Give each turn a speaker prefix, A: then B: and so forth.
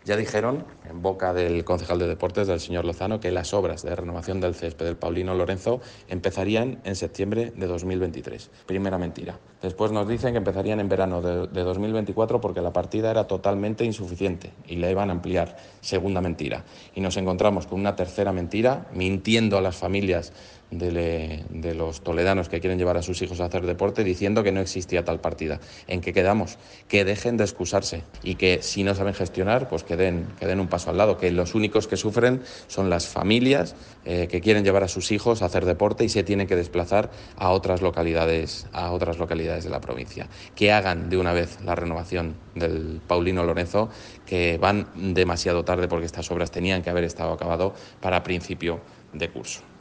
A: Ya dijeron, en boca del concejal de deportes, del señor Lozano, que las obras de renovación del césped del Paulino Lorenzo empezarían en septiembre de 2023. Primera mentira. Después nos dicen que empezarían en verano de 2024 porque la partida era totalmente insuficiente y la iban a ampliar. Segunda mentira. Y nos encontramos con una tercera mentira, mintiendo a las familias de los toledanos que quieren llevar a sus hijos a hacer deporte, diciendo que no existía tal partida. ¿En qué quedamos? Que dejen de excusarse y que si no saben gestionar, pues que den un paso al lado, que los únicos que sufren son las familias que quieren llevar a sus hijos a hacer deporte y se tienen que desplazar a otras localidades de la provincia. Que hagan de una vez la renovación del Paulino Lorenzo, que van demasiado tarde porque estas obras tenían que haber estado acabado para principio de curso.